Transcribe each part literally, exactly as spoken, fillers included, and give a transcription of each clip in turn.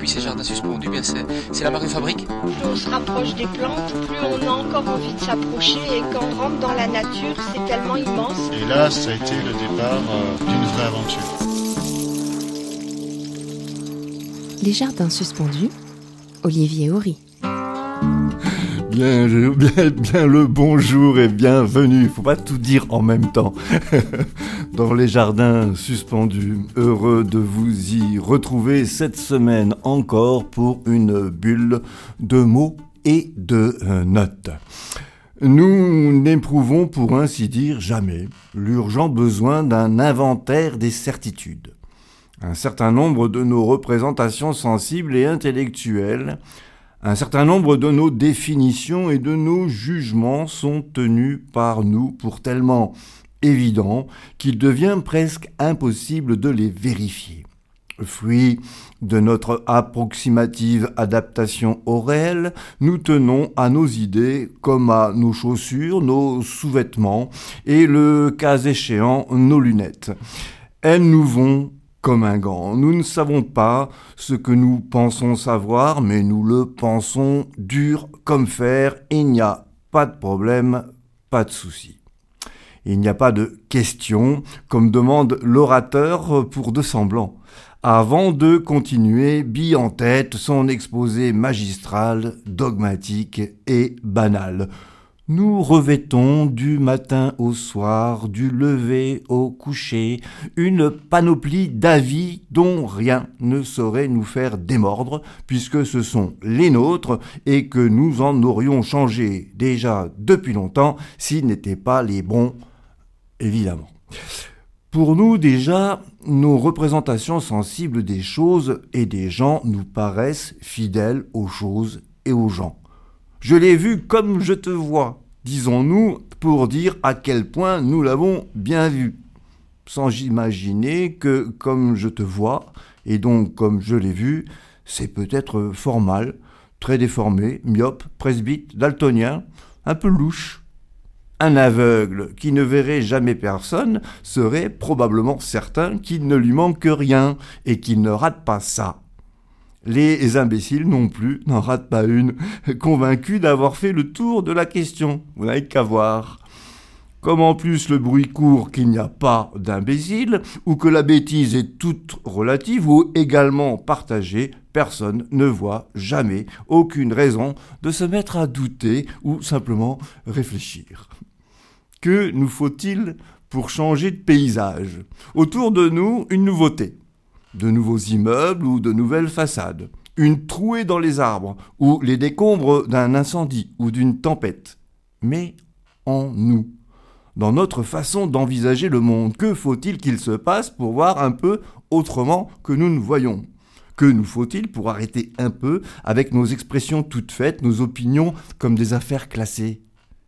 puis ces jardins suspendus, bien c'est, c'est la marque de fabrique. Plus on se rapproche des plantes, plus on a encore envie de s'approcher, et quand on rentre dans la nature, c'est tellement immense. Et là, ça a été le départ euh, d'une vraie aventure. Les jardins suspendus, Olivier Horry. Bien, bien, bien le bonjour et bienvenue. Faut pas tout dire en même temps. Dans les jardins suspendus, heureux de vous y retrouver cette semaine encore pour une bulle de mots et de euh, notes. Nous n'éprouvons pour ainsi dire jamais l'urgent besoin d'un inventaire des certitudes. Un certain nombre de nos représentations sensibles et intellectuelles, un certain nombre de nos définitions et de nos jugements sont tenus par nous pour tellement évidents qu'il devient presque impossible de les vérifier. Fruit de notre approximative adaptation au réel, nous tenons à nos idées comme à nos chaussures, nos sous-vêtements et, le cas échéant, nos lunettes. Elles nous vont comme un gant. Nous ne savons pas ce que nous pensons savoir, mais nous le pensons dur comme fer. Il n'y a pas de problème, pas de souci. Il n'y a pas de question, comme demande l'orateur pour de semblant, avant de continuer bille en tête son exposé magistral, dogmatique et banal. Nous revêtons du matin au soir, du lever au coucher, une panoplie d'avis dont rien ne saurait nous faire démordre, puisque ce sont les nôtres et que nous en aurions changé déjà depuis longtemps s'ils n'étaient pas les bons, évidemment. Pour nous déjà, nos représentations sensibles des choses et des gens nous paraissent fidèles aux choses et aux gens. Je l'ai vu comme je te vois, disons-nous, pour dire à quel point nous l'avons bien vu, sans imaginer que comme je te vois, et donc comme je l'ai vu, c'est peut-être fort mal, très déformé, myope, presbyte, daltonien, un peu louche. Un aveugle qui ne verrait jamais personne serait probablement certain qu'il ne lui manque rien et qu'il ne rate pas ça. Les imbéciles non plus n'en ratent pas une, convaincus d'avoir fait le tour de la question. Vous n'avez qu'à voir. Comme en plus le bruit court qu'il n'y a pas d'imbéciles, ou que la bêtise est toute relative ou également partagée, personne ne voit jamais aucune raison de se mettre à douter ou simplement réfléchir. Que nous faut-il pour changer de paysage ? Autour de nous, une nouveauté. De nouveaux immeubles ou de nouvelles façades, une trouée dans les arbres ou les décombres d'un incendie ou d'une tempête. Mais en nous, dans notre façon d'envisager le monde, que faut-il qu'il se passe pour voir un peu autrement que nous ne voyons ? Que nous faut-il pour arrêter un peu avec nos expressions toutes faites, nos opinions comme des affaires classées ?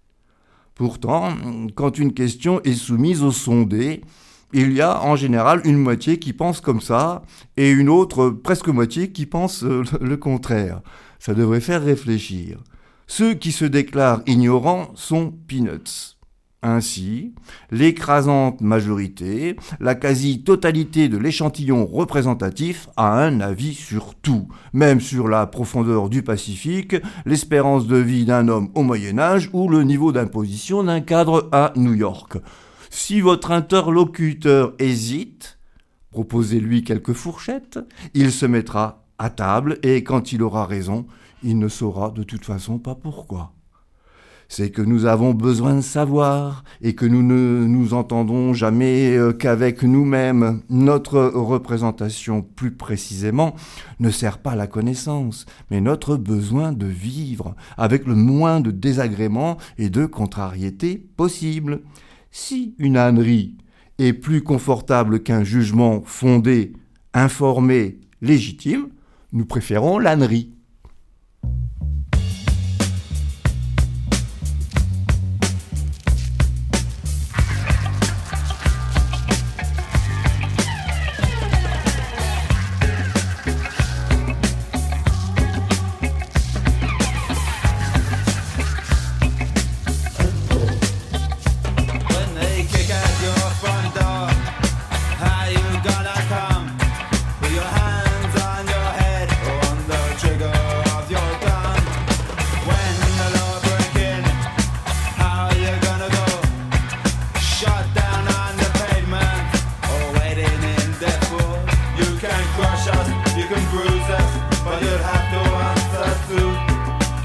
Pourtant, quand une question est soumise au sondé, il y a en général une moitié qui pense comme ça et une autre presque moitié qui pense le contraire. Ça devrait faire réfléchir. Ceux qui se déclarent ignorants sont peanuts. Ainsi, l'écrasante majorité, la quasi-totalité de l'échantillon représentatif a un avis sur tout, même sur la profondeur du Pacifique, l'espérance de vie d'un homme au Moyen-Âge ou le niveau d'imposition d'un cadre à New York. Si votre interlocuteur hésite, proposez-lui quelques fourchettes, il se mettra à table et quand il aura raison, il ne saura de toute façon pas pourquoi. C'est que nous avons besoin de savoir et que nous ne nous entendons jamais qu'avec nous-mêmes. Notre représentation, plus précisément, ne sert pas à la connaissance, mais notre besoin de vivre avec le moins de désagréments et de contrariétés possibles. Si une ânerie est plus confortable qu'un jugement fondé, informé, légitime, nous préférons l'ânerie. How you gonna come? Put your hands on your head. us, you can bruise us, but you'll have to answer to.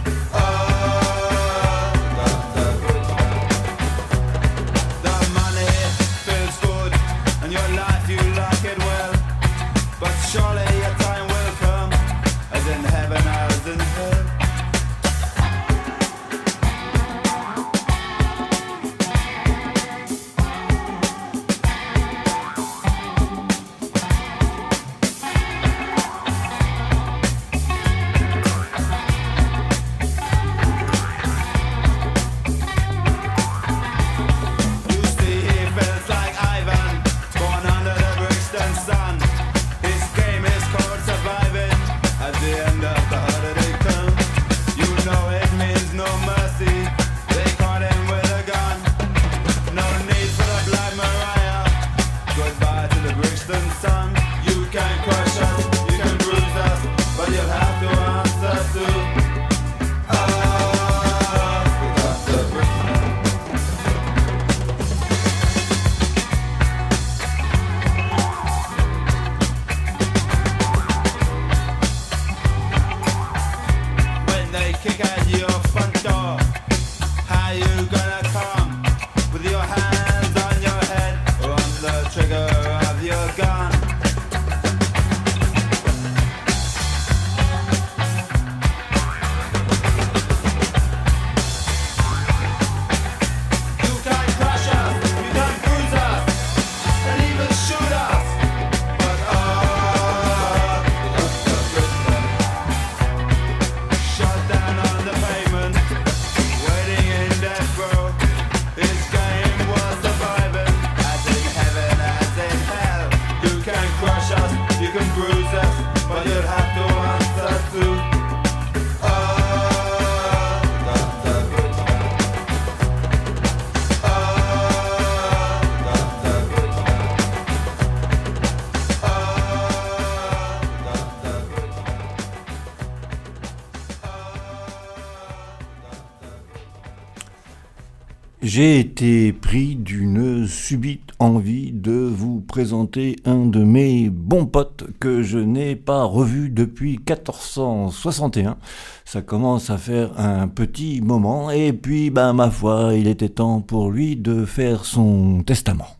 Surely your time will come, as in heaven as in hell. You see he feels like Ivan, born under the Brixton sun. At the end of the holiday term, you know it means no mercy. They caught him with a gun. No need for the Black Mariah. Goodbye to the Brixton sun. You can crush us, you can bruise us, but you'll have to answer to us. Without the Brixton. Kick at your front door. How you gonna come? With your hands on your head or on the trigger of your gun? You can crush us, you can bruise us, and even shoot us. But oh, that's the Brixton. Shut down on the pavement, waiting in death row. This game was surviving, as in heaven, as in hell. You can crush us, you can bruise us, but you'll have to answer to. Oh, Doctor Brixton. Oh, Doctor Brixton. Oh, Doctor Brixton. J'ai été pris d'une subite envie de vous présenter un de mes bons potes que je n'ai pas revu depuis quatorze cent soixante et un. Ça commence à faire un petit moment et puis, ben, ma foi, il était temps pour lui de faire son testament.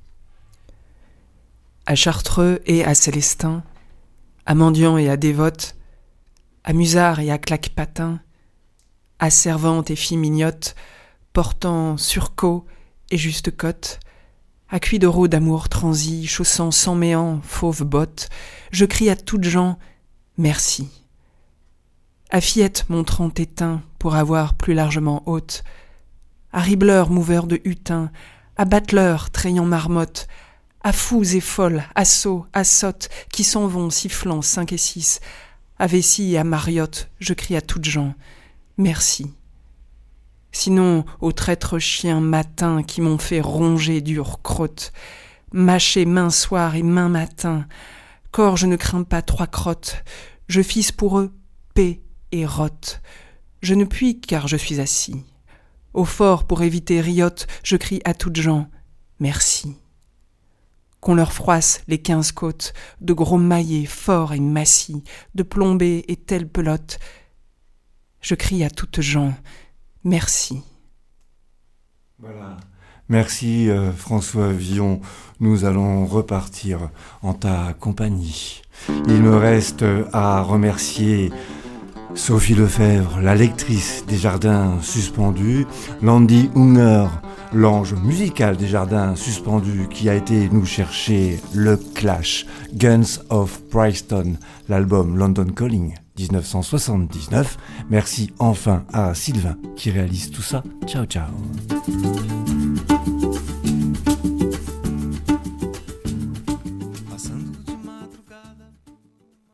À Chartreux et à Célestin, à Mendiant et à Dévote, à Musard et à Claquepatin, à Servante et fille mignotte, portant surcot et juste cotte, à cuit-d'euro d'amour transi, chaussant sans méant, fauve botte, je crie à toutes gens merci. À Fillette montrant éteint pour avoir plus largement haute, à Ribleur mouveur de hutin, à Battleur trayant marmotte, à fous et folles, à sots, à sottes, qui s'en vont sifflant cinq et six, à Vessie et à Mariotte, je crie à toutes gens merci. Sinon aux traîtres chiens matins qui m'ont fait ronger dure crotte, mâcher main soir et main matin, corps je ne crains pas trois crottes, je fisse pour eux paix et rotte, je ne puis car je suis assis. Au fort pour éviter riotte, je crie à toutes gens merci. Qu'on leur froisse les quinze côtes, de gros maillets forts et massifs, de plombés et telle pelote, je crie à toutes gens merci. Voilà. Merci euh, François Villon. Nous allons repartir en ta compagnie. Il me reste à remercier Sophie Lefebvre, la lectrice des Jardins Suspendus, Landy Unger, l'ange musical des Jardins Suspendus, qui a été nous chercher le Clash, Guns of Brixton, l'album London Calling dix-neuf cent soixante-dix-neuf. Merci enfin à Sylvain qui réalise tout ça. Ciao ciao.